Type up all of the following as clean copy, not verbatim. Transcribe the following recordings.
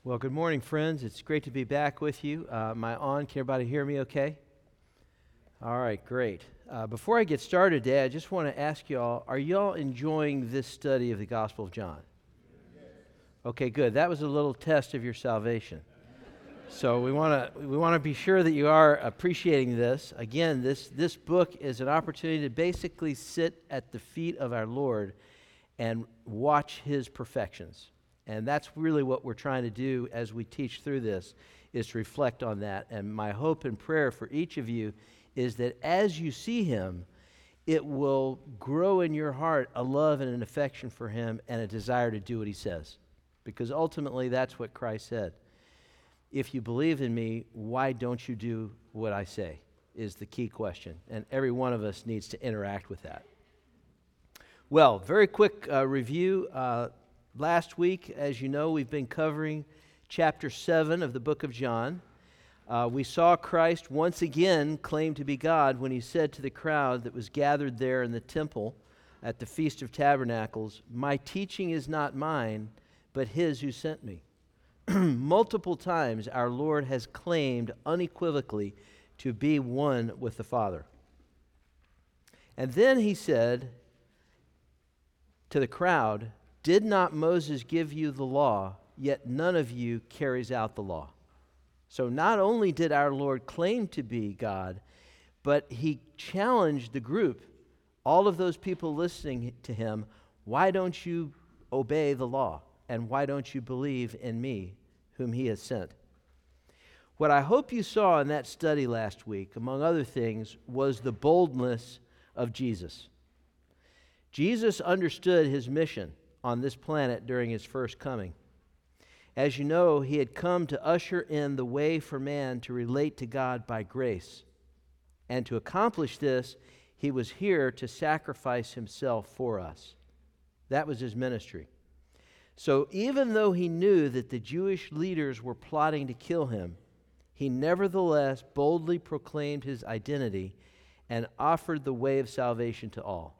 Well, good morning, friends. It's great to be back with you. Am I on? Can everybody hear me okay? All right, great. Before I get started today, I just want to ask y'all, are y'all enjoying this study of the Gospel of John? Okay, good. That was a little test of your salvation. So we want to be sure that you are appreciating this. Again, this book is an opportunity to basically sit at the feet of our Lord and watch His perfections. And that's really what we're trying to do as we teach through this, is to reflect on that. And my hope and prayer for each of you is that as you see Him, it will grow in your heart a love and an affection for Him and a desire to do what He says. Because ultimately, that's what Christ said. If you believe in me, why don't you do what I say, is the key question. And every one of us needs to interact with that. Well, very quick review. Last week, as you know, we've been covering chapter 7 of the book of John. We saw Christ once again claim to be God when He said to the crowd that was gathered there in the temple at the Feast of Tabernacles, "My teaching is not mine, but His who sent me." Multiple times our Lord has claimed unequivocally to be one with the Father. And then He said to the crowd, "Did not Moses give you the law, yet none of you carries out the law?" So not only did our Lord claim to be God, but He challenged the group, all of those people listening to Him, why don't you obey the law? And why don't you believe in me, whom He has sent? What I hope you saw in that study last week, among other things, was the boldness of Jesus. Jesus understood His mission on this planet during His first coming. As you know, He had come to usher in the way for man to relate to God by grace. And to accomplish this, He was here to sacrifice Himself for us. That was His ministry. So even though He knew that the Jewish leaders were plotting to kill Him, He nevertheless boldly proclaimed His identity and offered the way of salvation to all.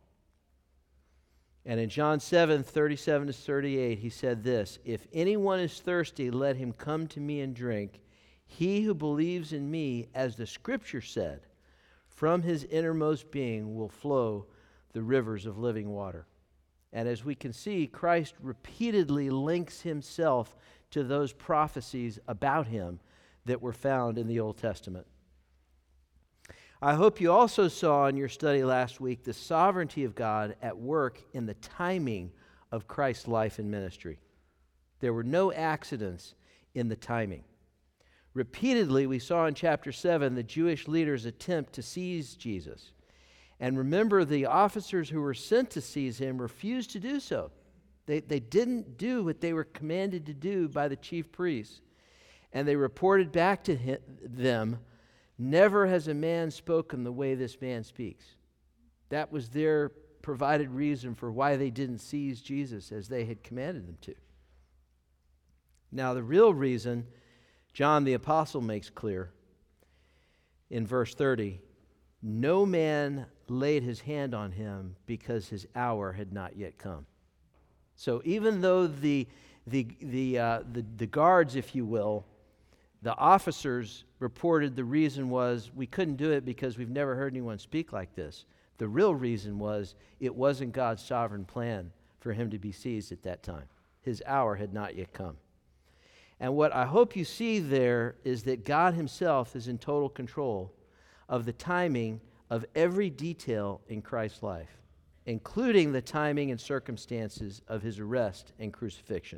And in John 7:37-38, He said this, "If anyone is thirsty, let him come to me and drink. He who believes in me, as the Scripture said, from his innermost being will flow the rivers of living water." And as we can see, Christ repeatedly links Himself to those prophecies about Him that were found in the Old Testament. I hope you also saw in your study last week the sovereignty of God at work in the timing of Christ's life and ministry. There were no accidents in the timing. Repeatedly, we saw in chapter 7 the Jewish leaders attempt to seize Jesus. And remember, the officers who were sent to seize Him refused to do so. They didn't do what they were commanded to do by the chief priests. And they reported back to them, "Never has a man spoken the way this man speaks." That was their provided reason for why they didn't seize Jesus as they had commanded them to. Now, the real reason, John the Apostle makes clear in verse 30, "No man laid his hand on Him because His hour had not yet come." So even though the guards, if you will, the officers reported the reason was, we couldn't do it because we've never heard anyone speak like this. The real reason was it wasn't God's sovereign plan for Him to be seized at that time. His hour had not yet come. And what I hope you see there is that God Himself is in total control of the timing of every detail in Christ's life, including the timing and circumstances of His arrest and crucifixion.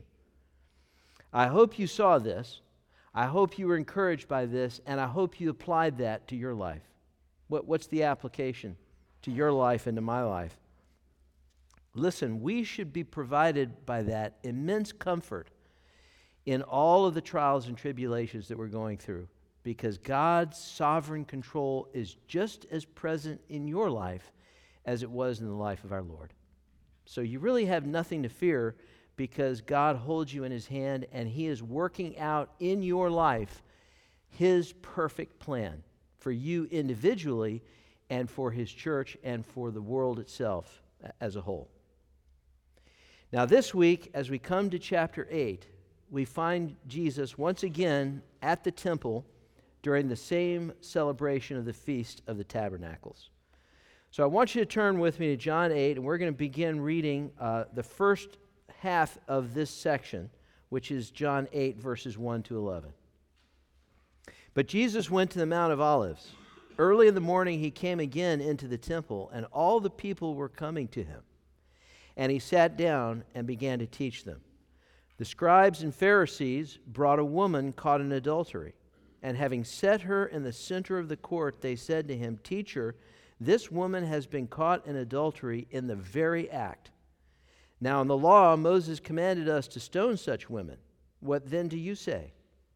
I hope you saw this. I hope you were encouraged by this, and I hope you applied that to your life. What's the application to your life and to my life? Listen, we should be provided by that immense comfort in all of the trials and tribulations that we're going through, because God's sovereign control is just as present in your life as it was in the life of our Lord. So you really have nothing to fear, because God holds you in His hand and He is working out in your life His perfect plan for you individually and for His church and for the world itself as a whole. Now this week, as we come to chapter 8, we find Jesus once again at the temple during the same celebration of the Feast of the Tabernacles. So I want you to turn with me to John 8, and we're going to begin reading the first half of this section, which is John 8, verses 1 to 11. But Jesus went to the Mount of Olives. Early in the morning he came again into the temple, and all the people were coming to him. And he sat down and began to teach them. The scribes and Pharisees brought a woman caught in adultery, and having set her in the center of the court, they said to him, "Teacher, this woman has been caught in adultery in the very act. Now in the law, Moses commanded us to stone such women. What then do you say?"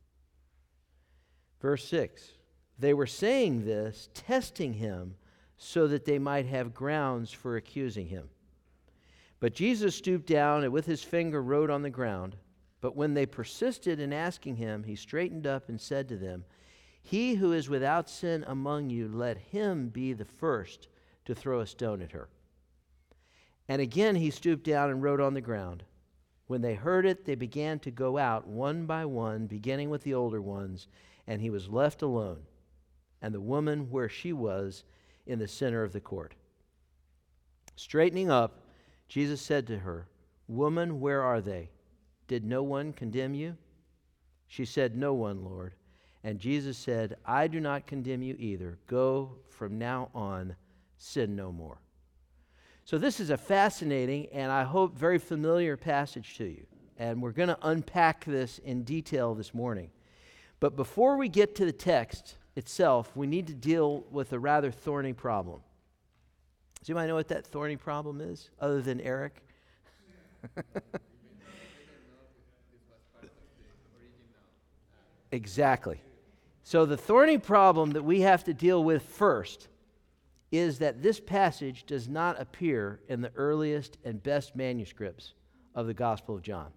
Verse 6, they were saying this, testing him, so that they might have grounds for accusing him. But Jesus stooped down and with his finger wrote on the ground. But when they persisted in asking him, he straightened up and said to them, "He who is without sin among you, let him be the first to throw a stone at her." And again he stooped down and wrote on the ground. When they heard it, they began to go out one by one, beginning with the older ones, and he was left alone, and the woman where she was in the center of the court. Straightening up, Jesus said to her, "Woman, where are they? Did no one condemn you?" She said, "No one, Lord." And Jesus said, "I do not condemn you either. Go from now on, sin no more." So this is a fascinating and I hope very familiar passage to you. And we're going to unpack this in detail this morning. But before we get to the text itself, we need to deal with a rather thorny problem. Does anybody know what that thorny problem is, other than Eric? Exactly. So the thorny problem that we have to deal with first is that this passage does not appear in the earliest and best manuscripts of the Gospel of John.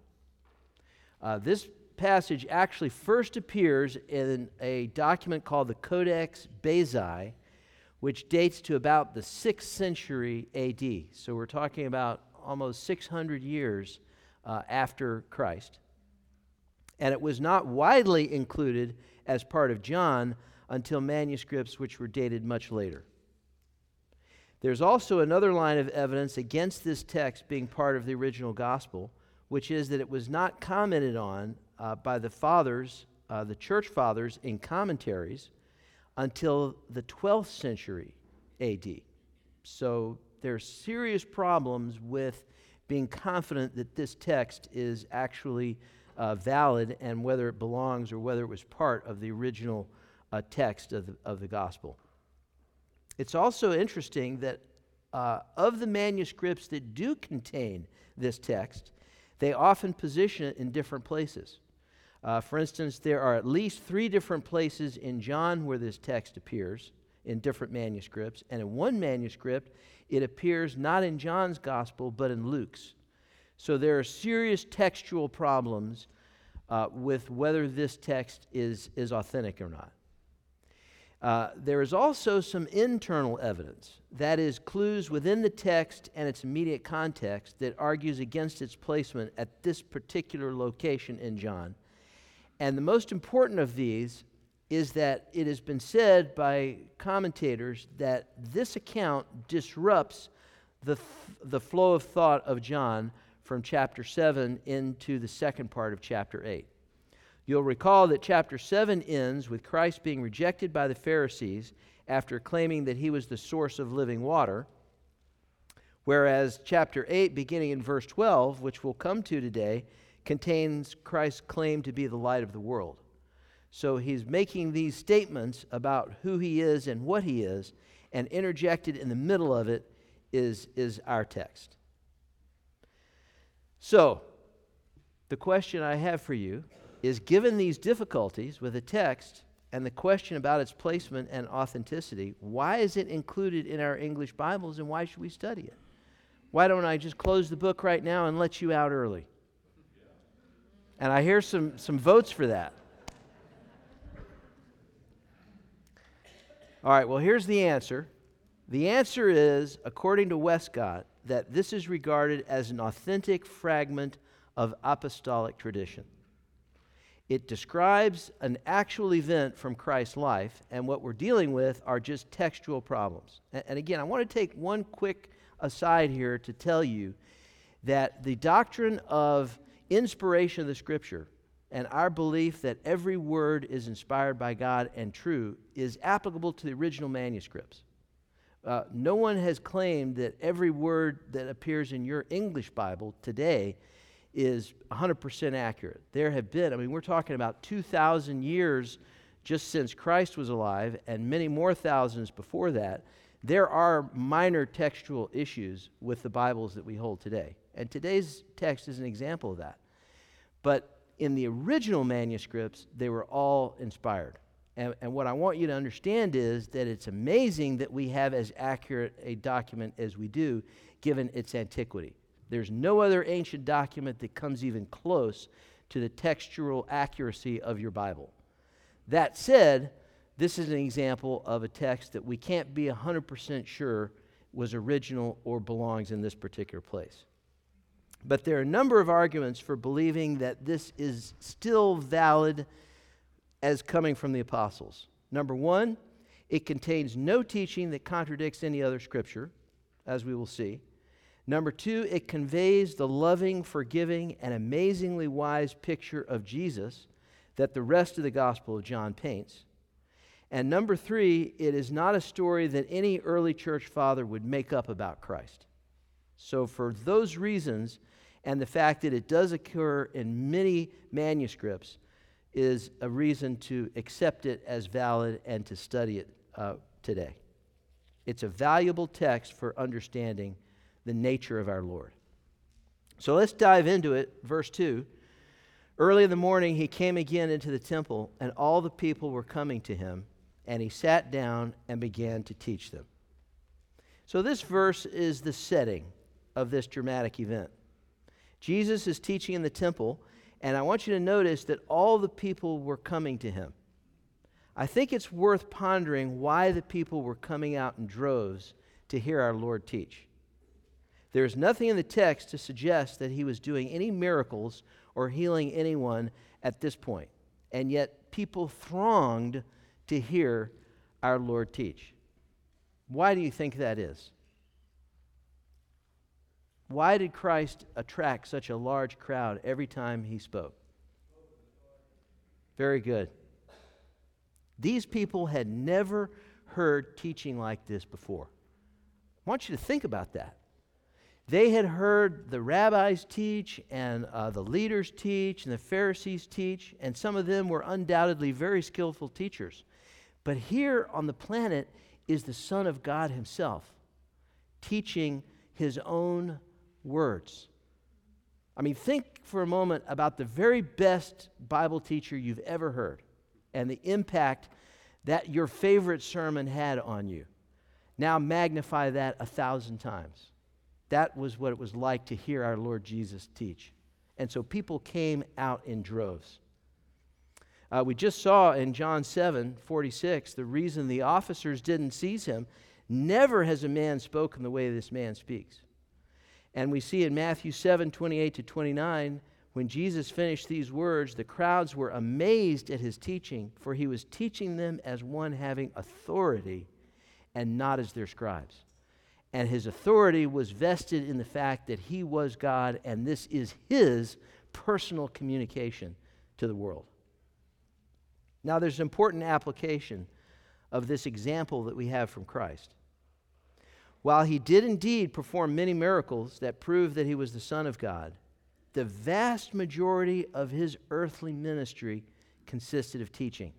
This passage actually first appears in a document called the Codex Bezae, which dates to about the 6th century AD. So we're talking about almost 600 years after Christ. And it was not widely included as part of John until manuscripts which were dated much later. There's also another line of evidence against this text being part of the original gospel, which is that it was not commented on by the fathers, the church fathers in commentaries until the 12th century AD. So there's serious problems with being confident that this text is actually valid and whether it belongs or whether it was part of the original text of the gospel. It's also interesting that of the manuscripts that do contain this text, they often position it in different places. For instance, there are at least 3 different places in John where this text appears in different manuscripts, and in one manuscript, it appears not in John's gospel, but in Luke's. So there are serious textual problems with whether this text is authentic or not. There is also some internal evidence, that is, clues within the text and its immediate context that argues against its placement at this particular location in John. And the most important of these is that it has been said by commentators that this account disrupts the flow of thought of John from chapter 7 into the second part of chapter 8. You'll recall that chapter 7 ends with Christ being rejected by the Pharisees after claiming that he was the source of living water, whereas chapter 8, beginning in verse 12, which we'll come to today, contains Christ's claim to be the light of the world. So he's making these statements about who he is and what he is, and interjected in the middle of it is our text. So, the question I have for you is, given these difficulties with the text and the question about its placement and authenticity, why is it included in our English Bibles and why should we study it? Why don't I just close the book right now and let you out early? And I hear some votes for that. All right, well, here's the answer. The answer is, according to Westcott, that this is regarded as an authentic fragment of apostolic tradition. It describes an actual event from Christ's life, and what we're dealing with are just textual problems. And again, I want to take one quick aside here to tell you that the doctrine of inspiration of the Scripture and our belief that every word is inspired by God and true is applicable to the original manuscripts. No one has claimed that every word that appears in your English Bible today is 100% accurate. There have been, we're talking about 2,000 years just since Christ was alive and many more thousands before that. There are minor textual issues with the Bibles that we hold today. And today's text is an example of that. But in the original manuscripts, they were all inspired. And what I want you to understand is that it's amazing that we have as accurate a document as we do, given its antiquity. There's no other ancient document that comes even close to the textual accuracy of your Bible. That said, this is an example of a text that we can't be 100% sure was original or belongs in this particular place. But there are a number of arguments for believing that this is still valid as coming from the apostles. Number one, it contains no teaching that contradicts any other scripture, as we will see. Number two, it conveys the loving, forgiving, and amazingly wise picture of Jesus that the rest of the Gospel of John paints. And number three, it is not a story that any early church father would make up about Christ. So for those reasons, and the fact that it does occur in many manuscripts, is a reason to accept it as valid and to study it today. It's a valuable text for understanding the nature of our Lord. So let's dive into it. Verse 2. Early in the morning he came again into the temple, and all the people were coming to him, and he sat down and began to teach them. So this verse is the setting of this dramatic event. Jesus is teaching in the temple, and I want you to notice that all the people were coming to him. I think it's worth pondering why the people were coming out in droves to hear our Lord teach. There's nothing in the text to suggest that he was doing any miracles or healing anyone at this point, and yet people thronged to hear our Lord teach. Why do you think that is? Why did Christ attract such a large crowd every time he spoke? Very good. These people had never heard teaching like this before. I want you to think about that. They had heard the rabbis teach and the leaders teach and the Pharisees teach, and some of them were undoubtedly very skillful teachers. But here on the planet is the Son of God himself teaching his own words. Think for a moment about the very best Bible teacher you've ever heard and the impact that your favorite sermon had on you. Now magnify that 1,000 times. That was what it was like to hear our Lord Jesus teach. And so people came out in droves. We just saw in John 7:46 the reason the officers didn't seize him. Never has a man spoken the way this man speaks. And we see in Matthew 7:28-29, when Jesus finished these words, the crowds were amazed at his teaching, for he was teaching them as one having authority and not as their scribes. And his authority was vested in the fact that he was God, and this is his personal communication to the world. Now, there's an important application of this example that we have from Christ. While he did indeed perform many miracles that prove that he was the Son of God, the vast majority of his earthly ministry consisted of teaching.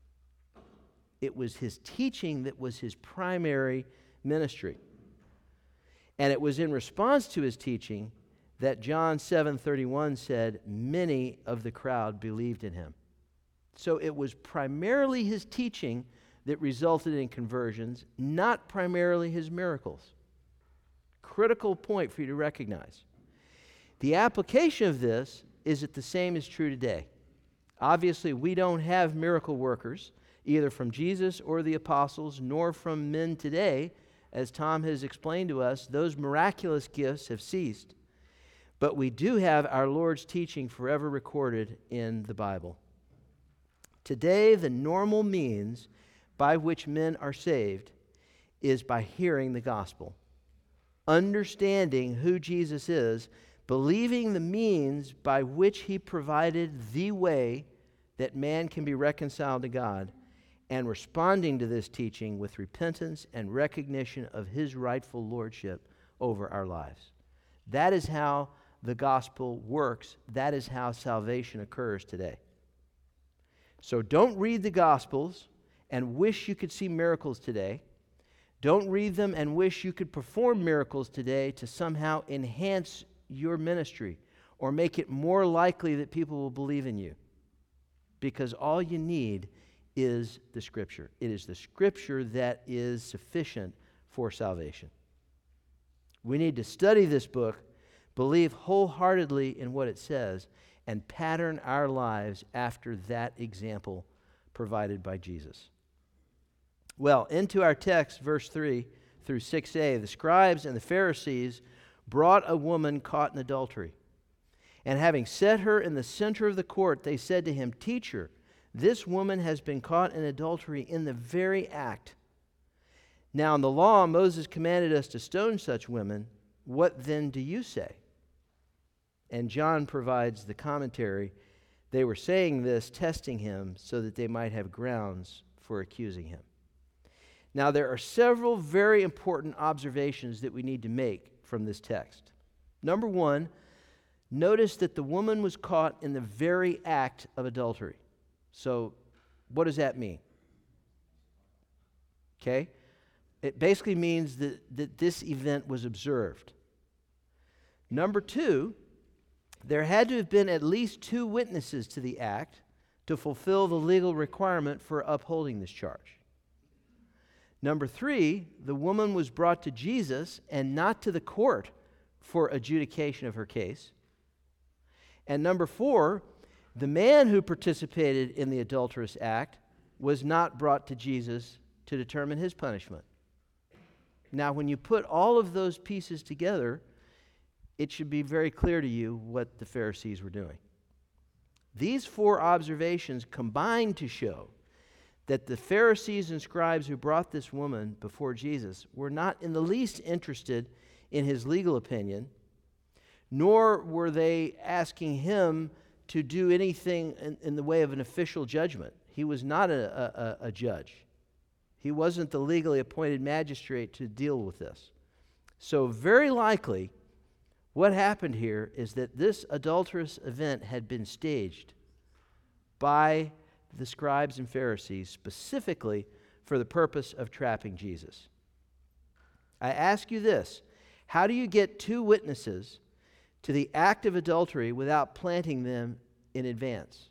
It was his teaching that was his primary ministry. And it was in response to his teaching that John 7:31 said, many of the crowd believed in him. So it was primarily his teaching that resulted in conversions, not primarily his miracles. Critical point for you to recognize. The application of this is that the same is true today. Obviously, we don't have miracle workers, either from Jesus or the apostles, nor from men today. As Tom has explained to us, those miraculous gifts have ceased. But we do have our Lord's teaching forever recorded in the Bible. Today, the normal means by which men are saved is by hearing the gospel, understanding who Jesus is, believing the means by which he provided the way that man can be reconciled to God, and responding to this teaching with repentance and recognition of his rightful lordship over our lives. That is how the gospel works. That is how salvation occurs today. So don't read the Gospels and wish you could see miracles today. Don't read them and wish you could perform miracles today to somehow enhance your ministry or make it more likely that people will believe in you. Because all you need is the Scripture. It is the Scripture that is sufficient for salvation. We need to study this book, believe wholeheartedly in what it says, and pattern our lives after that example provided by Jesus. Well, into our text, verse 3 through 6a, the scribes and the Pharisees brought a woman caught in adultery. And having set her in the center of the court, they said to him, "Teacher, this woman has been caught in adultery in the very act. Now in the law, Moses commanded us to stone such women. What then do you say?" And John provides the commentary. They were saying this, testing him, so that they might have grounds for accusing him. Now, there are several very important observations that we need to make from this text. Number one, notice that the woman was caught in the very act of adultery. So, what does that mean? Okay? It basically means that this event was observed. Number two, there had to have been at least 2 witnesses to the act to fulfill the legal requirement for upholding this charge. Number 3, the woman was brought to Jesus and not to the court for adjudication of her case. And number 4, the man who participated in the adulterous act was not brought to Jesus to determine his punishment. Now, when you put all of those pieces together, it should be very clear to you what the Pharisees were doing. These 4 observations combine to show that the Pharisees and scribes who brought this woman before Jesus were not in the least interested in his legal opinion, nor were they asking him to do anything in the way of an official judgment. He was not a judge. He wasn't the legally appointed magistrate to deal with this. So very likely, what happened here is that this adulterous event had been staged by the scribes and Pharisees specifically for the purpose of trapping Jesus. I ask you this: how do you get 2 witnesses to the act of adultery without planting them in advance?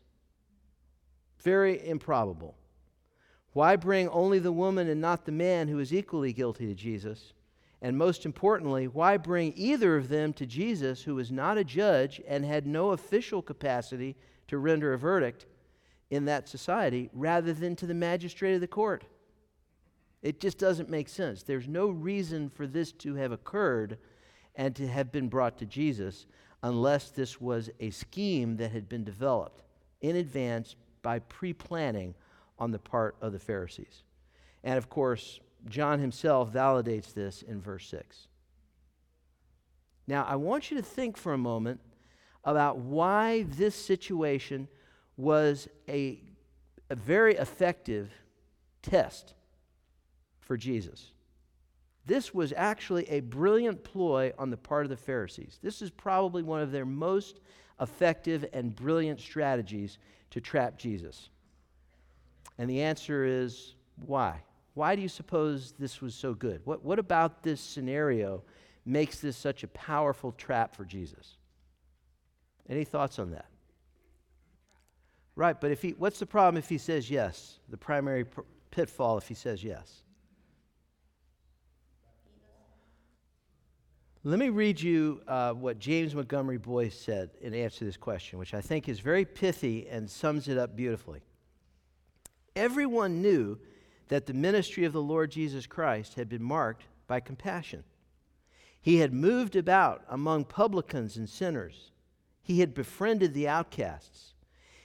Very improbable. Why bring only the woman and not the man who is equally guilty to Jesus? And most importantly, why bring either of them to Jesus, who was not a judge and had no official capacity to render a verdict in that society, rather than to the magistrate of the court? It just doesn't make sense. There's no reason for this to have occurred and to have been brought to Jesus unless this was a scheme that had been developed in advance by pre-planning on the part of the Pharisees. And of course, John himself validates this in verse 6. Now, I want you to think for a moment about why this situation was a very effective test for Jesus. This was actually a brilliant ploy on the part of the Pharisees. This is probably one of their most effective and brilliant strategies to trap Jesus. And the answer is why? Why do you suppose this was so good? What about this scenario makes this such a powerful trap for Jesus? Any thoughts on that? Right, but what's the problem if he says yes? The primary pitfall if he says yes. Let me read you what James Montgomery Boyce said in answer to this question, which I think is very pithy and sums it up beautifully. Everyone knew that the ministry of the Lord Jesus Christ had been marked by compassion. He had moved about among publicans and sinners. He had befriended the outcasts.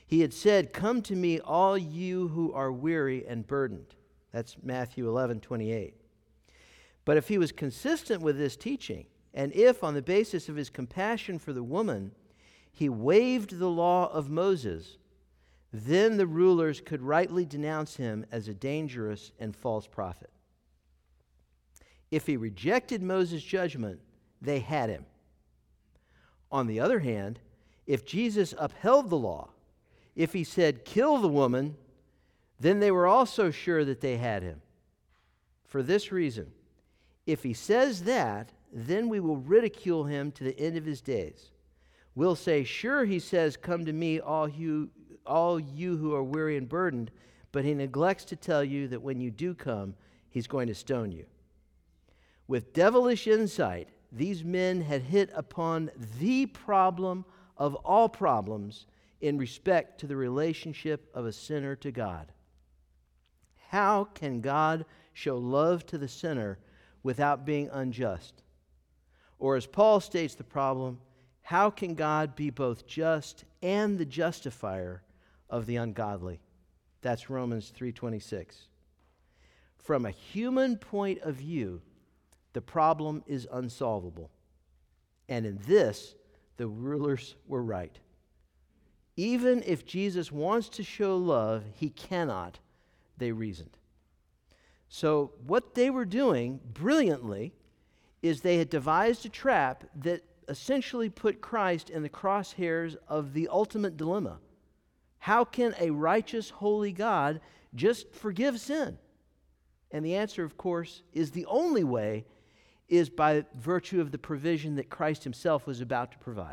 He had said, "Come to me, all you who are weary and burdened." That's Matthew 11:28. But if he was consistent with this teaching, and if, on the basis of his compassion for the woman, he waived the law of Moses, then the rulers could rightly denounce him as a dangerous and false prophet. If he rejected Moses' judgment, they had him. On the other hand, if Jesus upheld the law, if he said, "Kill the woman," then they were also sure that they had him. For this reason, if he says that, then we will ridicule him to the end of his days. We'll say, "Sure, he says, 'Come to me, all you who are weary and burdened,' but he neglects to tell you that when you do come, he's going to stone you." With devilish insight, these men had hit upon the problem of all problems in respect to the relationship of a sinner to God. How can God show love to the sinner without being unjust? Or as Paul states the problem, how can God be both just and the justifier of the ungodly? That's Romans 3:26. From a human point of view, the problem is unsolvable. And in this, the rulers were right. Even if Jesus wants to show love, he cannot, they reasoned. So what they were doing brilliantly is they had devised a trap that essentially put Christ in the crosshairs of the ultimate dilemma. How can a righteous, holy God just forgive sin? And the answer, of course, is the only way is by virtue of the provision that Christ himself was about to provide.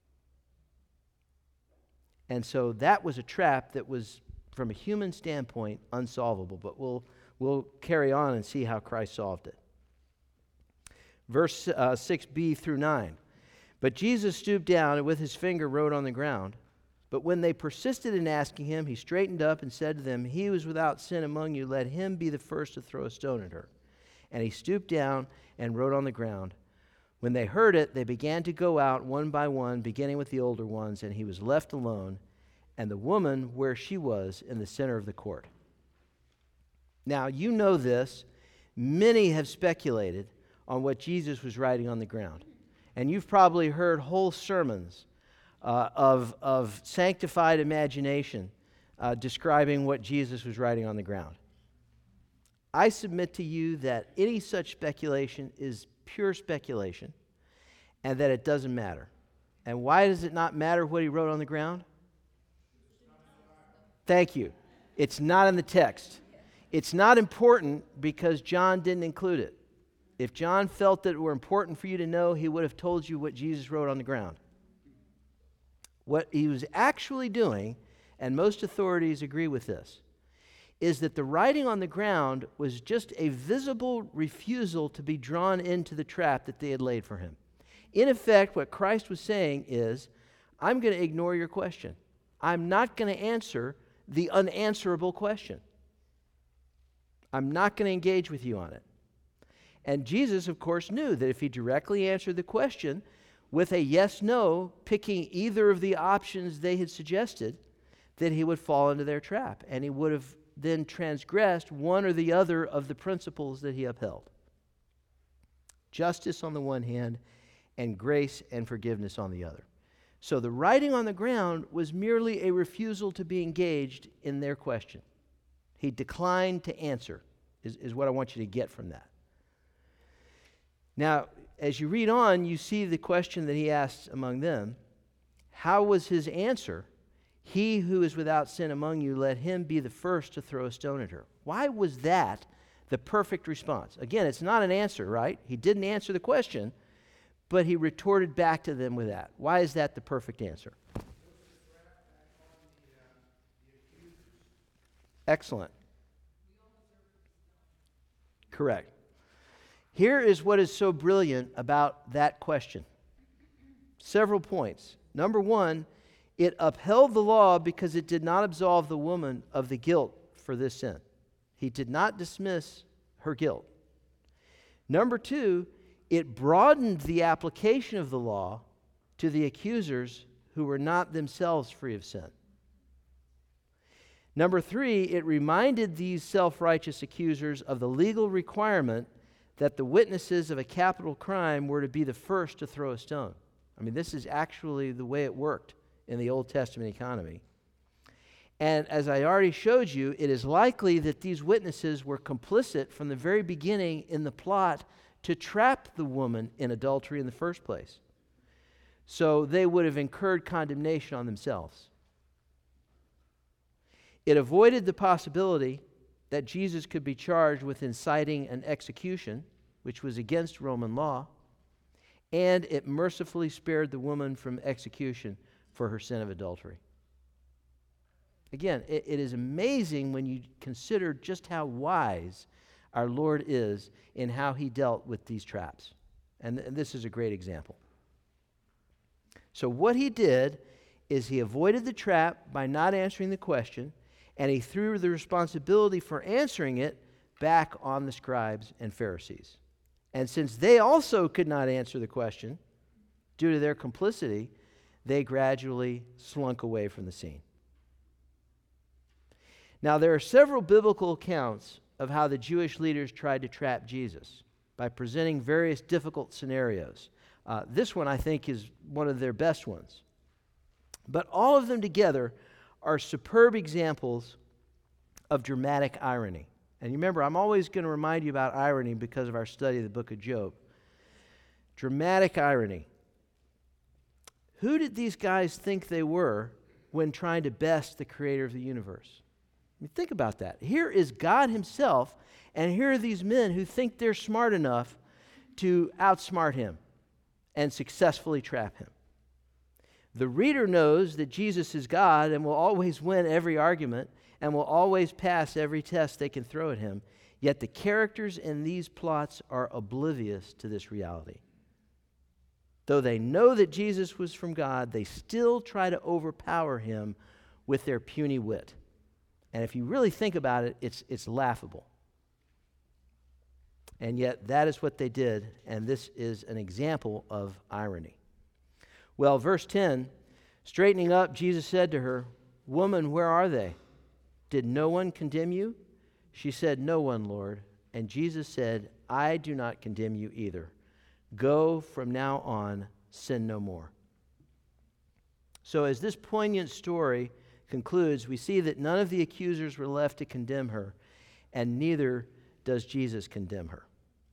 And so that was a trap that was, from a human standpoint, unsolvable. But we'll carry on and see how Christ solved it. Verse 6b through 9. But Jesus stooped down and with his finger wrote on the ground. But when they persisted in asking him, he straightened up and said to them, "He who is without sin among you, let him be the first to throw a stone at her." And he stooped down and wrote on the ground. When they heard it, they began to go out one by one, beginning with the older ones, and he was left alone, and the woman where she was in the center of the court. Now, you know this. Many have speculated on what Jesus was writing on the ground. And you've probably heard whole sermons of sanctified imagination describing what Jesus was writing on the ground. I submit to you that any such speculation is pure speculation and that it doesn't matter. And why does it not matter what he wrote on the ground? Thank you. It's not in the text. It's not important because John didn't include it. If John felt that it were important for you to know, he would have told you what Jesus wrote on the ground. What he was actually doing, and most authorities agree with this, is that the writing on the ground was just a visible refusal to be drawn into the trap that they had laid for him. In effect, what Christ was saying is, I'm going to ignore your question. I'm not going to answer the unanswerable question. I'm not going to engage with you on it. And Jesus, of course, knew that if he directly answered the question with a yes-no, picking either of the options they had suggested, that he would fall into their trap, and he would have then transgressed one or the other of the principles that he upheld. Justice on the one hand, and grace and forgiveness on the other. So the writing on the ground was merely a refusal to be engaged in their question. He declined to answer, is what I want you to get from that. Now, as you read on, you see the question that he asked among them. How was his answer? He who is without sin among you, let him be the first to throw a stone at her. Why was that the perfect response? Again, it's not an answer, right? He didn't answer the question, but he retorted back to them with that. Why is that the perfect answer? Excellent. Correct. Here is what is so brilliant about that question. Several points. Number one, it upheld the law because it did not absolve the woman of the guilt for this sin. He did not dismiss her guilt. Number two, it broadened the application of the law to the accusers who were not themselves free of sin. Number 3, it reminded these self-righteous accusers of the legal requirement that the witnesses of a capital crime were to be the first to throw a stone. I mean, this is actually the way it worked in the Old Testament economy. And as I already showed you, it is likely that these witnesses were complicit from the very beginning in the plot to trap the woman in adultery in the first place. So they would have incurred condemnation on themselves. It avoided the possibility that Jesus could be charged with inciting an execution, which was against Roman law, and it mercifully spared the woman from execution for her sin of adultery. Again, it is amazing when you consider just how wise our Lord is in how he dealt with these traps. And this is a great example. So what he did is he avoided the trap by not answering the question, and he threw the responsibility for answering it back on the scribes and Pharisees. And since they also could not answer the question due to their complicity, they gradually slunk away from the scene. Now, there are several biblical accounts of how the Jewish leaders tried to trap Jesus by presenting various difficult scenarios. This one, I think, is one of their best ones. But all of them together are superb examples of dramatic irony. And you remember, I'm always going to remind you about irony because of our study of the book of Job. Dramatic irony. Who did these guys think they were when trying to best the creator of the universe? I mean, think about that. Here is God himself, and here are these men who think they're smart enough to outsmart him and successfully trap him. The reader knows that Jesus is God and will always win every argument and will always pass every test they can throw at him, yet the characters in these plots are oblivious to this reality. Though they know that Jesus was from God, they still try to overpower him with their puny wit. And if you really think about it, it's laughable. And yet that is what they did, and this is an example of irony. Well, verse 10, straightening up, Jesus said to her, "Woman, where are they? Did no one condemn you?" She said, "No one, Lord." And Jesus said, "I do not condemn you either. Go from now on, sin no more." So as this poignant story concludes, we see that none of the accusers were left to condemn her, and neither does Jesus condemn her.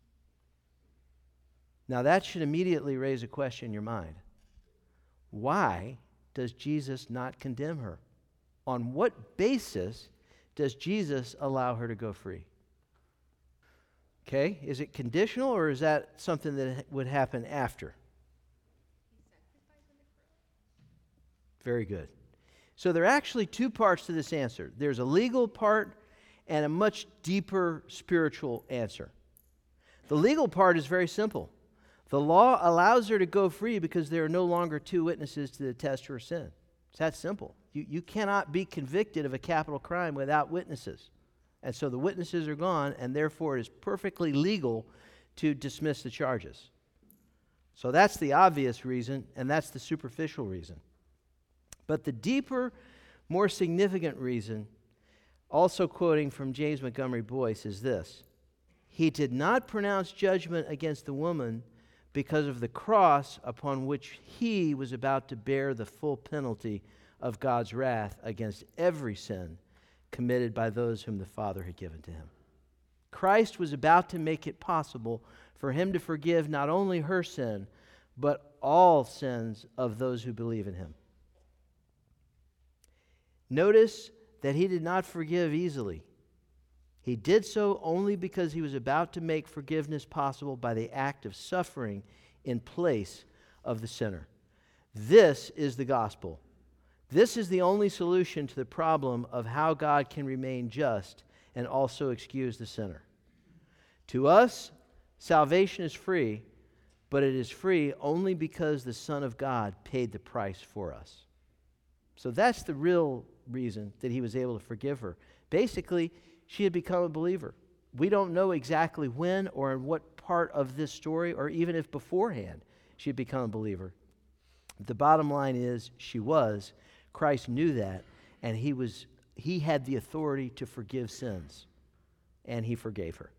Now that should immediately raise a question in your mind. Why does Jesus not condemn her? On what basis does Jesus allow her to go free? Okay, is it conditional, or is that something that would happen after? Very good. So there are actually two parts to this answer. There's a legal part and a much deeper spiritual answer. The legal part is very simple. The law allows her to go free because there are no longer two witnesses to attest to her sin. It's that simple. You cannot be convicted of a capital crime without witnesses. And so the witnesses are gone, and therefore it is perfectly legal to dismiss the charges. So that's the obvious reason, and that's the superficial reason. But the deeper, more significant reason, also quoting from James Montgomery Boyce, is this: he did not pronounce judgment against the woman because of the cross upon which he was about to bear the full penalty of God's wrath against every sin committed by those whom the Father had given to him. Christ was about to make it possible for him to forgive not only her sin, but all sins of those who believe in him. Notice that he did not forgive easily. He did so only because he was about to make forgiveness possible by the act of suffering in place of the sinner. This is the gospel. This is the only solution to the problem of how God can remain just and also excuse the sinner. To us, salvation is free, but it is free only because the Son of God paid the price for us. So that's the real reason that he was able to forgive her. Basically, she had become a believer. We don't know exactly when or in what part of this story, or even if beforehand she had become a believer. The bottom line is she was. Christ knew that, and he he had the authority to forgive sins, and he forgave her.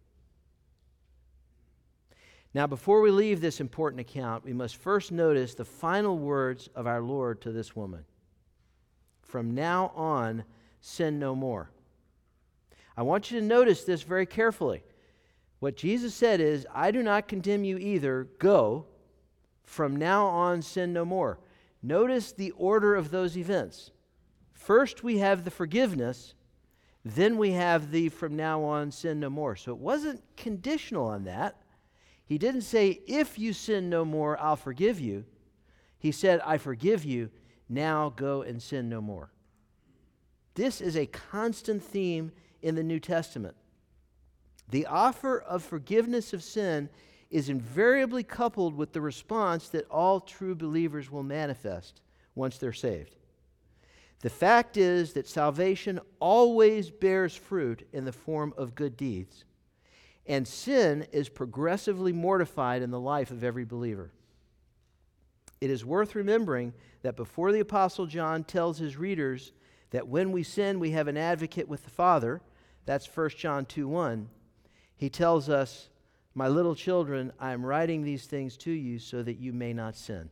Now, before we leave this important account, we must first notice the final words of our Lord to this woman. From now on, sin no more. I want you to notice this very carefully. What Jesus said is, I do not condemn you either. Go. From now on, sin no more. Notice the order of those events. First, we have the forgiveness. Then we have the from now on, sin no more. So it wasn't conditional on that. He didn't say, if you sin no more, I'll forgive you. He said, I forgive you. Now go and sin no more. This is a constant theme in the New Testament. The offer of forgiveness of sin is invariably coupled with the response that all true believers will manifest once they're saved. The fact is that salvation always bears fruit in the form of good deeds, and sin is progressively mortified in the life of every believer. It is worth remembering that before the Apostle John tells his readers that when we sin, we have an advocate with the Father, that's 1 John 2:1, he tells us, my little children, I am writing these things to you so that you may not sin.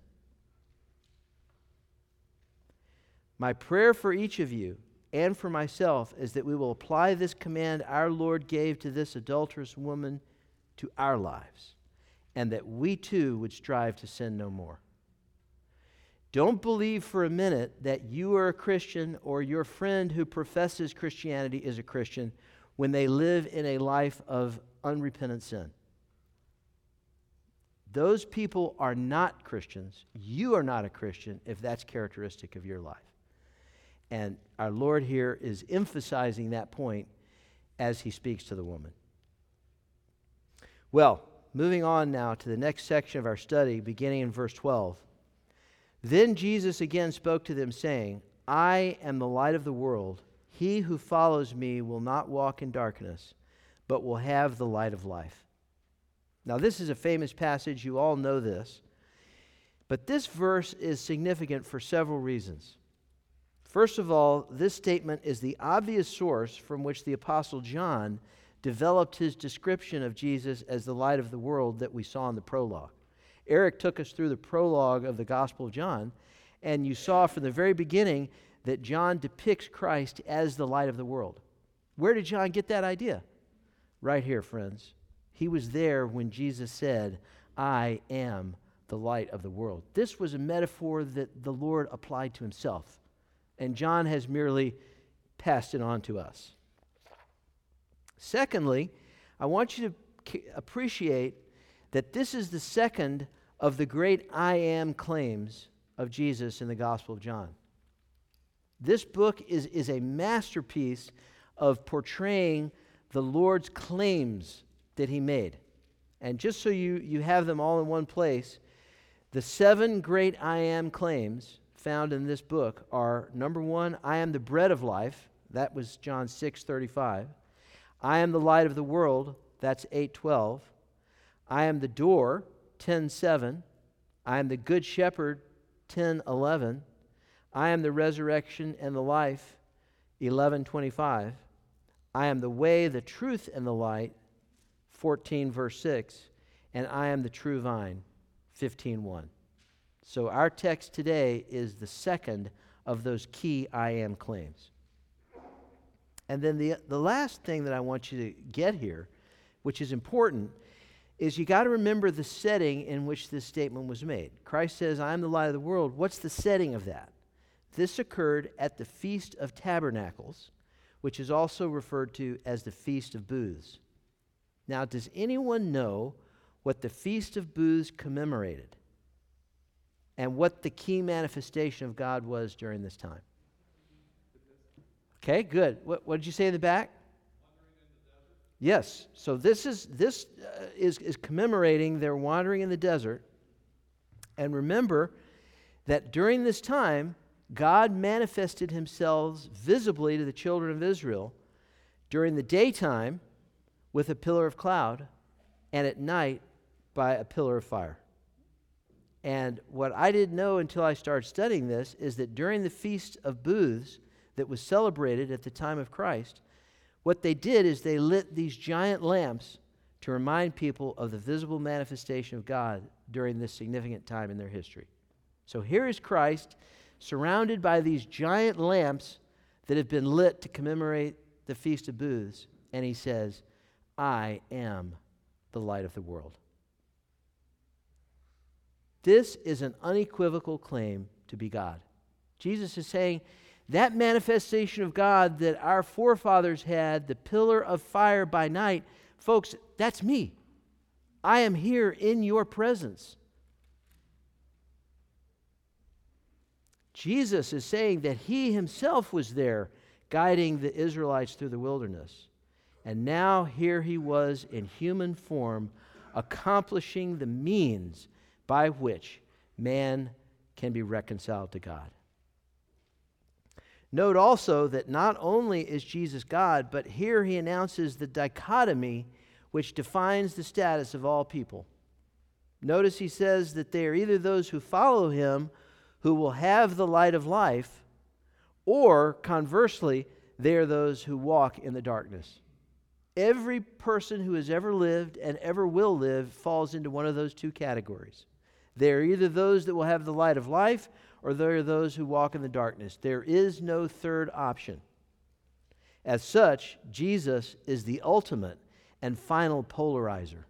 My prayer for each of you and for myself is that we will apply this command our Lord gave to this adulterous woman to our lives, and that we too would strive to sin no more. Don't believe for a minute that you are a Christian or your friend who professes Christianity is a Christian when they live in a life of unrepentant sin. Those people are not Christians. You are not a Christian if that's characteristic of your life. And our Lord here is emphasizing that point as he speaks to the woman. Well, moving on now to the next section of our study, beginning in verse 12. Then Jesus again spoke to them, saying, I am the light of the world. He who follows me will not walk in darkness, but will have the light of life. Now, this is a famous passage. You all know this. But this verse is significant for several reasons. First of all, this statement is the obvious source from which the Apostle John developed his description of Jesus as the light of the world that we saw in the prologue. Eric took us through the prologue of the Gospel of John, and you saw from the very beginning that John depicts Christ as the light of the world. Where did John get that idea? Right here, friends. He was there when Jesus said, I am the light of the world. This was a metaphor that the Lord applied to himself, and John has merely passed it on to us. Secondly, I want you to appreciate that this is the second of the great I am claims of Jesus in the Gospel of John. This book is a masterpiece of portraying the Lord's claims that he made. And just so you have them all in one place, the 7 great I am claims found in this book are, number 1, I am the bread of life. That was John 6:35. I am the light of the world. That's 8:12. I am the door, 10:7. I am the good shepherd, 10:11. I am the resurrection and the life, 11:25. I am the way, the truth, and the light, 14 verse 6. And I am the true vine, 15:1. So our text today is the second of those key I am claims. And then the last thing that I want you to get here, which is important, is you got to remember the setting in which this statement was made. Christ says, I am the light of the world. What's the setting of that? This occurred at the Feast of Tabernacles, which is also referred to as the Feast of Booths. Now, does anyone know what the Feast of Booths commemorated and what the key manifestation of God was during this time? Okay, good. What did you say in the back? Yes. So this is commemorating their wandering in the desert. And remember that during this time, God manifested himself visibly to the children of Israel during the daytime with a pillar of cloud, and at night by a pillar of fire. And what I didn't know until I started studying this is that during the Feast of Booths, that was celebrated at the time of Christ, what they did is they lit these giant lamps to remind people of the visible manifestation of God during this significant time in their history. So here is Christ surrounded by these giant lamps that have been lit to commemorate the Feast of Booths, and he says, I am the light of the world. This is an unequivocal claim to be God. Jesus is saying that manifestation of God that our forefathers had, the pillar of fire by night, folks, that's me. I am here in your presence. Jesus is saying that he himself was there guiding the Israelites through the wilderness. And now here he was in human form, accomplishing the means by which man can be reconciled to God. Note also that not only is Jesus God, but here he announces the dichotomy which defines the status of all people. Notice he says that they are either those who follow him, who will have the light of life, or conversely, they are those who walk in the darkness. Every person who has ever lived and ever will live falls into one of those two categories. They are either those that will have the light of life, or they are those who walk in the darkness. There is no third option. As such, Jesus is the ultimate and final polarizer.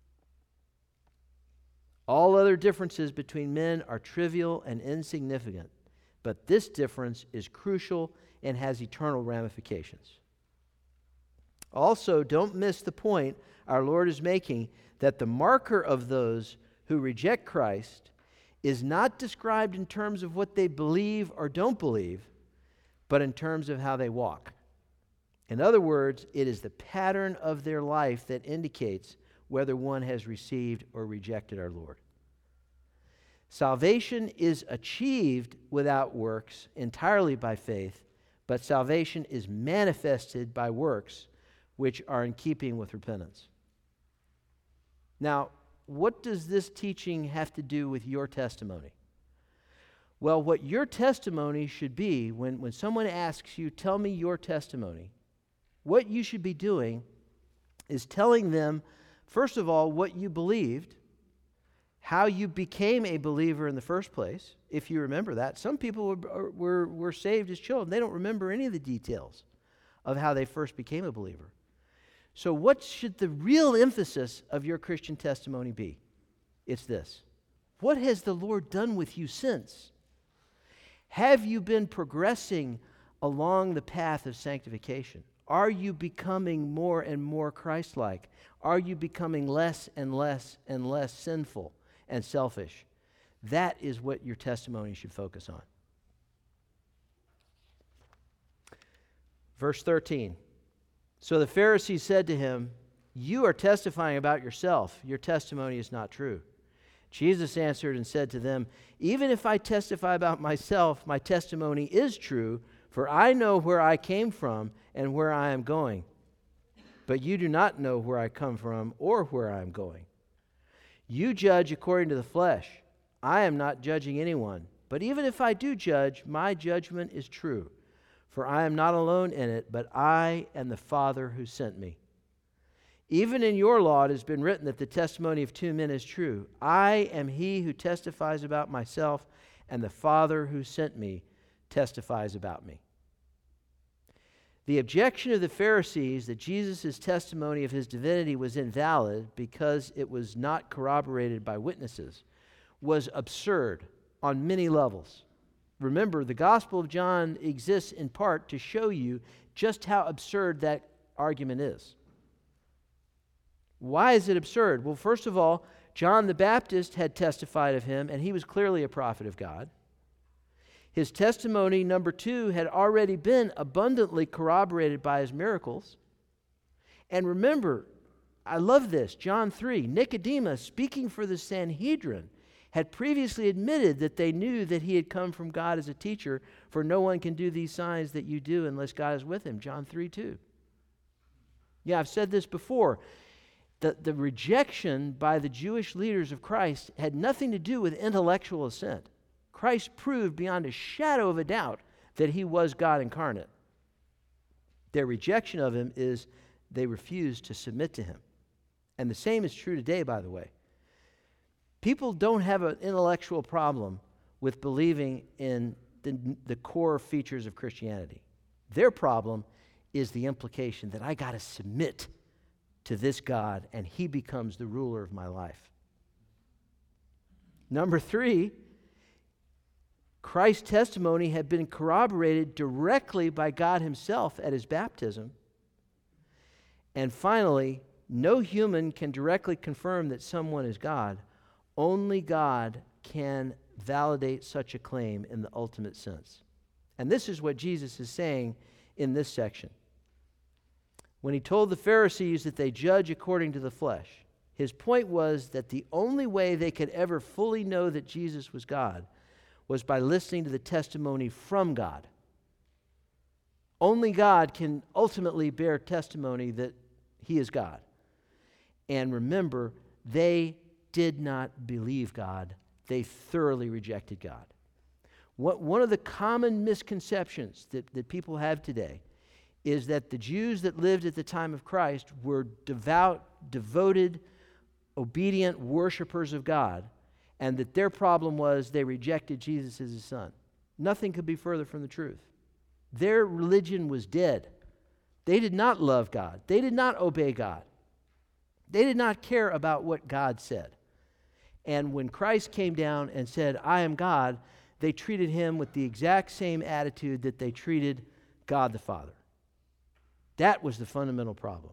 All other differences between men are trivial and insignificant, but this difference is crucial and has eternal ramifications. Also, don't miss the point our Lord is making that the marker of those who reject Christ is not described in terms of what they believe or don't believe, but in terms of how they walk. In other words, it is the pattern of their life that indicates whether one has received or rejected our Lord. Salvation is achieved without works, entirely by faith, but salvation is manifested by works which are in keeping with repentance. Now, what does this teaching have to do with your testimony? Well, what your testimony should be, when someone asks you, tell me your testimony, what you should be doing is telling them, first of all, what you believed, how you became a believer in the first place, if you remember that. Some people were saved as children. They don't remember any of the details of how they first became a believer. So what should the real emphasis of your Christian testimony be? It's this. What has the Lord done with you since? Have you been progressing along the path of sanctification? Are you becoming more and more Christ-like? Are you becoming less and less and less sinful and selfish? That is what your testimony should focus on. Verse 13. So the Pharisees said to him, you are testifying about yourself. Your testimony is not true. Jesus answered and said to them, even if I testify about myself, my testimony is true, for I know where I came from and where I am going. But you do not know where I come from or where I am going. You judge according to the flesh. I am not judging anyone. But even if I do judge, my judgment is true. For I am not alone in it, but I and the Father who sent me. Even in your law it has been written that the testimony of two men is true. I am he who testifies about myself, and the Father who sent me testifies about me. The objection of the Pharisees that Jesus' testimony of his divinity was invalid because it was not corroborated by witnesses was absurd on many levels. Remember, the Gospel of John exists in part to show you just how absurd that argument is. Why is it absurd? Well, first of all, John the Baptist had testified of him, and he was clearly a prophet of God. His testimony, number 2, had already been abundantly corroborated by his miracles. And remember, I love this, John 3, Nicodemus, speaking for the Sanhedrin, had previously admitted that they knew that he had come from God as a teacher, for no one can do these signs that you do unless God is with him, John 3:2. Yeah, I've said this before. The rejection by the Jewish leaders of Christ had nothing to do with intellectual assent. Christ proved beyond a shadow of a doubt that he was God incarnate. Their rejection of him is they refuse to submit to him. And the same is true today, by the way. People don't have an intellectual problem with believing in the core features of Christianity. Their problem is the implication that I got to submit to this God and he becomes the ruler of my life. Number 3, Christ's testimony had been corroborated directly by God himself at his baptism. And finally, no human can directly confirm that someone is God. Only God can validate such a claim in the ultimate sense. And this is what Jesus is saying in this section. When he told the Pharisees that they judge according to the flesh, his point was that the only way they could ever fully know that Jesus was God was by listening to the testimony from God. Only God can ultimately bear testimony that he is God. And remember, they did not believe God. They thoroughly rejected God. One of the common misconceptions that people have today is that the Jews that lived at the time of Christ were devout, devoted, obedient worshipers of God, and that their problem was they rejected Jesus as his son. Nothing could be further from the truth. Their religion was dead. They did not love God. They did not obey God. They did not care about what God said. And when Christ came down and said, I am God, they treated him with the exact same attitude that they treated God the Father. That was the fundamental problem.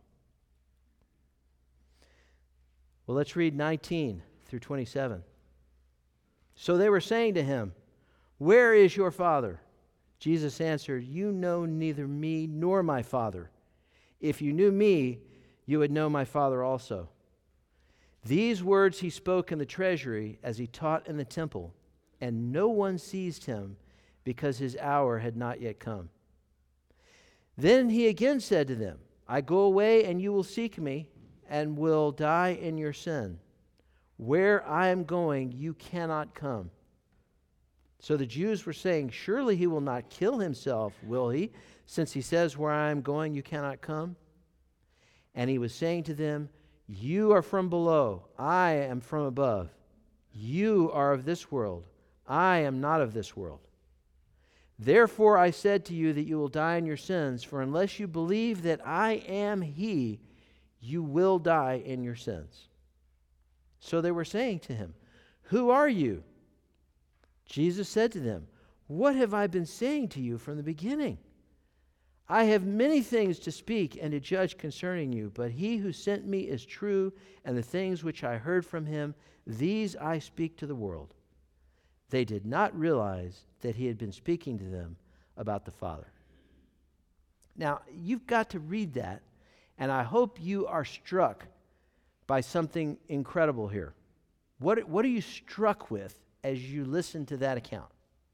Well, let's read 19 through 27. So they were saying to him, where is your Father? Jesus answered, you know neither me nor my Father. If you knew me, you would know my Father also. These words he spoke in the treasury as he taught in the temple, and no one seized him because his hour had not yet come. Then he again said to them, I go away and you will seek me and will die in your sin. Where I am going, you cannot come. So the Jews were saying, surely he will not kill himself, will he? Since he says, where I am going, you cannot come. And he was saying to them, you are from below, I am from above. You are of this world, I am not of this world. Therefore I said to you that you will die in your sins, for unless you believe that I am he, you will die in your sins. So they were saying to him, who are you? Jesus said to them, what have I been saying to you from the beginning? I have many things to speak and to judge concerning you, but he who sent me is true, and the things which I heard from him, these I speak to the world. They did not realize that he had been speaking to them about the Father. Now, you've got to read that, and I hope you are struck by something incredible here. What are you struck with as you listen to that account?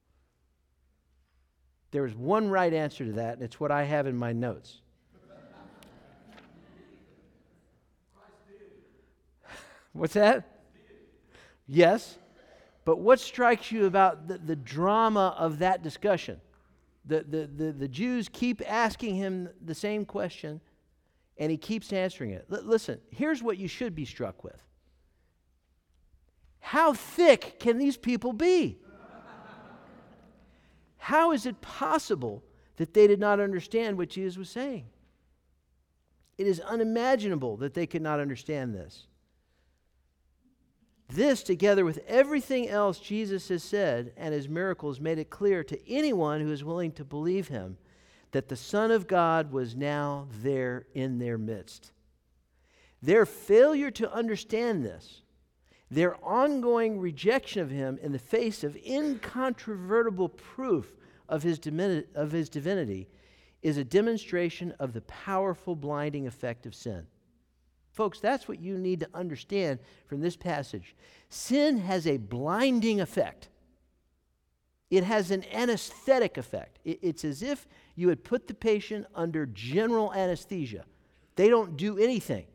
There is one right answer to that, and it's what I have in my notes. What's that? Yes. But what strikes you about the drama of that discussion? The Jews keep asking him the same question, and he keeps answering it. Listen, here's what you should be struck with. How thick can these people be? How is it possible that they did not understand what Jesus was saying? It is unimaginable that they could not understand this. This, together with everything else Jesus has said and his miracles, made it clear to anyone who is willing to believe him that the Son of God was now there in their midst. Their failure to understand this, their ongoing rejection of him in the face of incontrovertible proof of his divinity, is a demonstration of the powerful blinding effect of sin. Folks, that's what you need to understand from this passage. Sin has a blinding effect. It has an anesthetic effect. It's as if you had put the patient under general anesthesia. They don't do anything.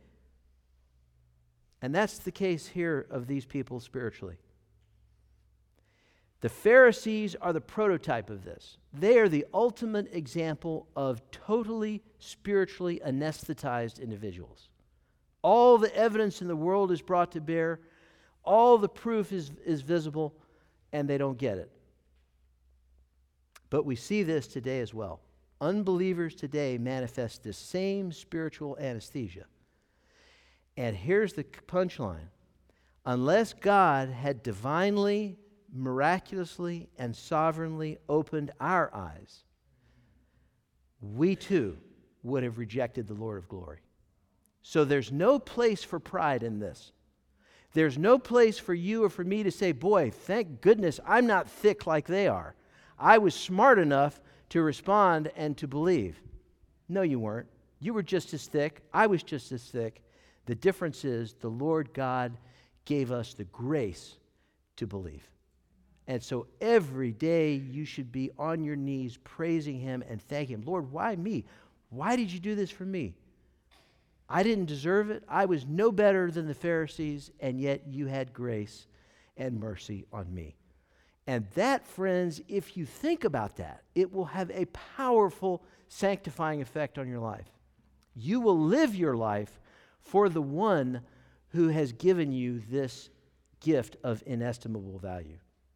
And that's the case here of these people spiritually. The Pharisees are the prototype of this. They are the ultimate example of totally spiritually anesthetized individuals. All the evidence in the world is brought to bear. All the proof is visible, and they don't get it. But we see this today as well. Unbelievers today manifest this same spiritual anesthesia. And here's the punchline. Unless God had divinely, miraculously, and sovereignly opened our eyes, we too would have rejected the Lord of glory. So there's no place for pride in this. There's no place for you or for me to say, boy, thank goodness I'm not thick like they are. I was smart enough to respond and to believe. No, you weren't. You were just as thick. I was just as thick. The difference is the Lord God gave us the grace to believe. And so every day you should be on your knees praising Him and thanking Him. Lord, why me? Why did you do this for me? I didn't deserve it. I was no better than the Pharisees, and yet you had grace and mercy on me. And that, friends, if you think about that, it will have a powerful sanctifying effect on your life. You will live your life for the one who has given you this gift of inestimable value.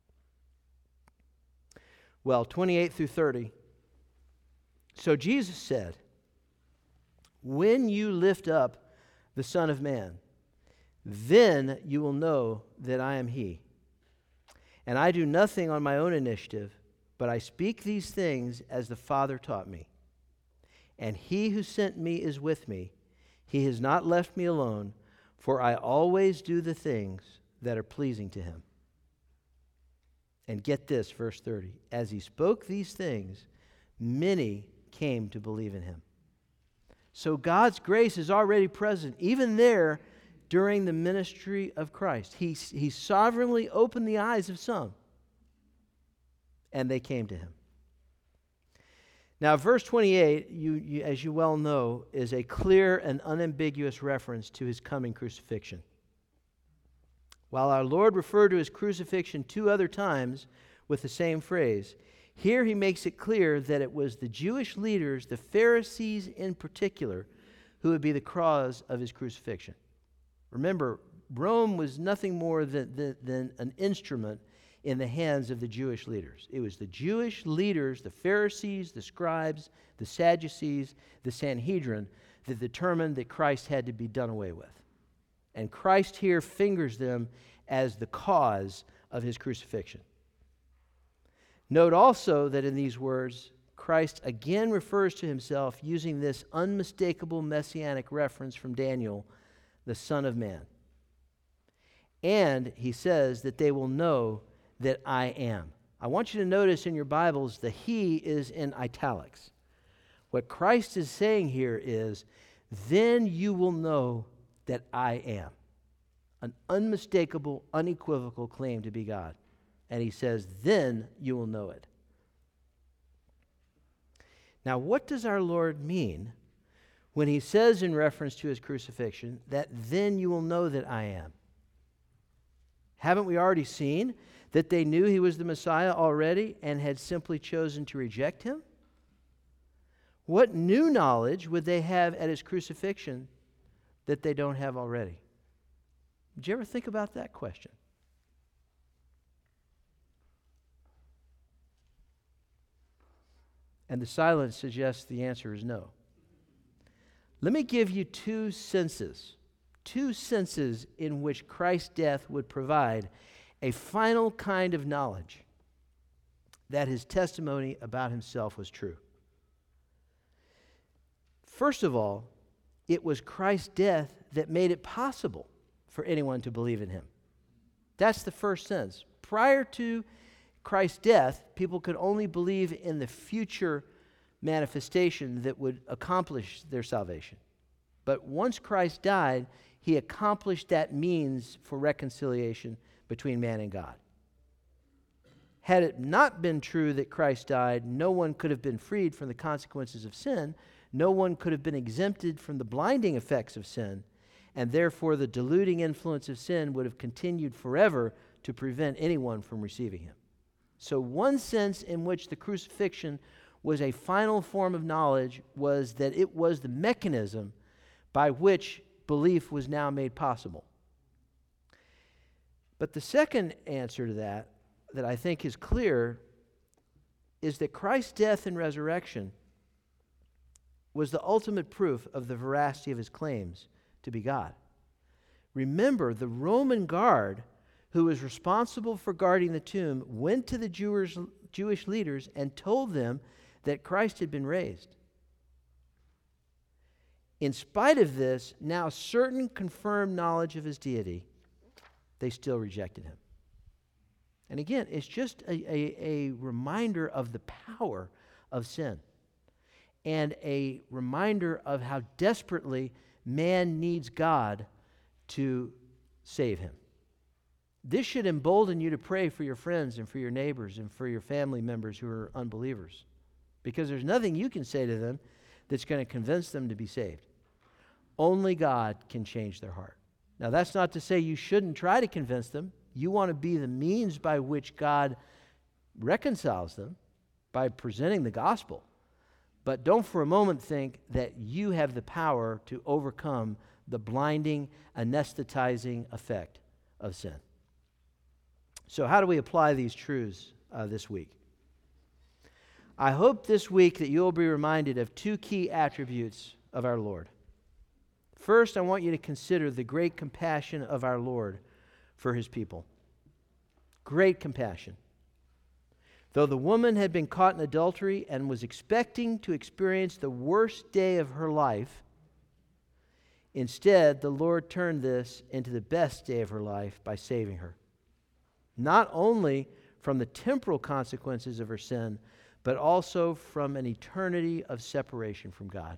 Well, 28 through 30. So Jesus said, when you lift up the Son of Man, then you will know that I am He. And I do nothing on my own initiative, but I speak these things as the Father taught me. And He who sent me is with me. He has not left me alone, for I always do the things that are pleasing to Him. And get this, verse 30. As He spoke these things, many came to believe in Him. So God's grace is already present, even there during the ministry of Christ. He sovereignly opened the eyes of some, and they came to Him. Now, verse 28, as you well know, is a clear and unambiguous reference to His coming crucifixion. While our Lord referred to His crucifixion 2 other times with the same phrase, here He makes it clear that it was the Jewish leaders, the Pharisees in particular, who would be the cause of His crucifixion. Remember, Rome was nothing more than an instrument in the hands of the Jewish leaders. It was the Jewish leaders, the Pharisees, the scribes, the Sadducees, the Sanhedrin, that determined that Christ had to be done away with. And Christ here fingers them as the cause of His crucifixion. Note also that in these words, Christ again refers to Himself using this unmistakable messianic reference from Daniel, the Son of Man. And He says that they will know that I am. I want you to notice in your Bibles the He is in italics. What Christ is saying here is, then you will know that I am. An unmistakable, unequivocal claim to be God. And He says, then you will know it. Now, what does our Lord mean when He says in reference to His crucifixion that then you will know that I am? Haven't we already seen that they knew He was the Messiah already and had simply chosen to reject Him? What new knowledge would they have at His crucifixion that they don't have already? Did you ever think about that question? And the silence suggests the answer is no. Let me give you two senses in which Christ's death would provide a final kind of knowledge that His testimony about Himself was true. First of all, it was Christ's death that made it possible for anyone to believe in Him. That's the first sense. Prior to Christ's death, people could only believe in the future manifestation that would accomplish their salvation. But once Christ died, He accomplished that means for reconciliation between man and God. Had it not been true that Christ died, no one could have been freed from the consequences of sin. No one could have been exempted from the blinding effects of sin, and therefore the deluding influence of sin would have continued forever to prevent anyone from receiving Him. So one sense in which the crucifixion was a final form of knowledge was that it was the mechanism by which belief was now made possible. But the second answer to that I think is clear, is that Christ's death and resurrection was the ultimate proof of the veracity of his claims to be God. Remember, the Roman guard who was responsible for guarding the tomb went to the Jewish leaders and told them that Christ had been raised. In spite of this, now certain confirmed knowledge of his deity, they still rejected him. And again, it's just a reminder of the power of sin and a reminder of how desperately man needs God to save him. This should embolden you to pray for your friends and for your neighbors and for your family members who are unbelievers, because there's nothing you can say to them that's going to convince them to be saved. Only God can change their heart. Now, that's not to say you shouldn't try to convince them. You want to be the means by which God reconciles them by presenting the gospel. But don't for a moment think that you have the power to overcome the blinding, anesthetizing effect of sin. So how do we apply these truths this week? I hope this week that you'll be reminded of two key attributes of our Lord. First, I want you to consider the great compassion of our Lord for his people. Great compassion. Though the woman had been caught in adultery and was expecting to experience the worst day of her life, instead, the Lord turned this into the best day of her life by saving her. Not only from the temporal consequences of her sin, but also from an eternity of separation from God.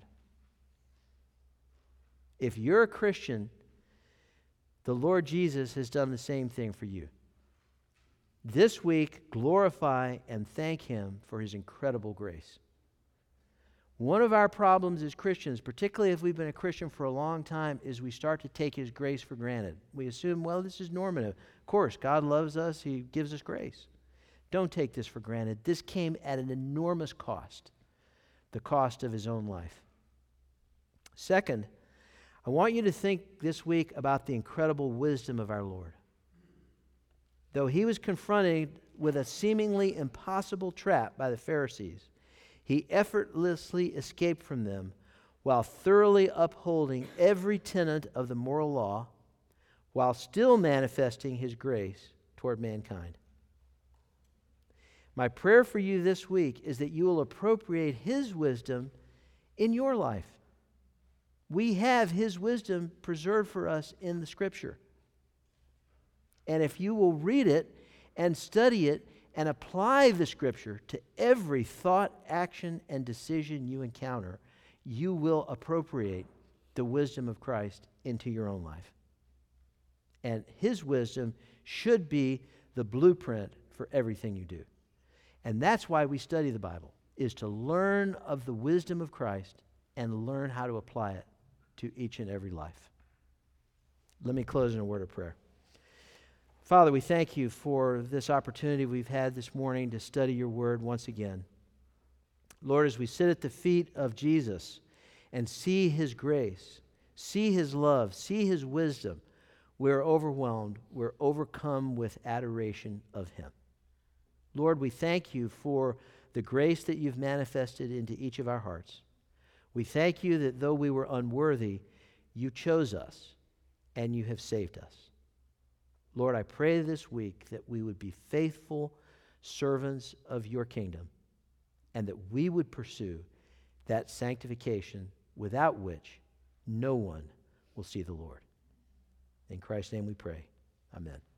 If you're a Christian, the Lord Jesus has done the same thing for you. This week, glorify and thank him for his incredible grace. One of our problems as Christians, particularly if we've been a Christian for a long time, is we start to take his grace for granted. We assume, well, this is normative. Of course, God loves us. He gives us grace. Don't take this for granted. This came at an enormous cost, the cost of his own life. Second, I want you to think this week about the incredible wisdom of our Lord. Though he was confronted with a seemingly impossible trap by the Pharisees, he effortlessly escaped from them while thoroughly upholding every tenet of the moral law, while still manifesting his grace toward mankind. My prayer for you this week is that you will appropriate his wisdom in your life. We have his wisdom preserved for us in the Scripture. And if you will read it and study it and apply the Scripture to every thought, action, and decision you encounter, you will appropriate the wisdom of Christ into your own life. And his wisdom should be the blueprint for everything you do. And that's why we study the Bible, is to learn of the wisdom of Christ and learn how to apply it to each and every life. Let me close in a word of prayer. Father, we thank you for this opportunity we've had this morning to study your word once again. Lord, as we sit at the feet of Jesus and see his grace, see his love, see his wisdom, we're overwhelmed, we're overcome with adoration of him. Lord, we thank you for the grace that you've manifested into each of our hearts. We thank you that though we were unworthy, you chose us and you have saved us. Lord, I pray this week that we would be faithful servants of your kingdom and that we would pursue that sanctification without which no one will see the Lord. In Christ's name we pray. Amen.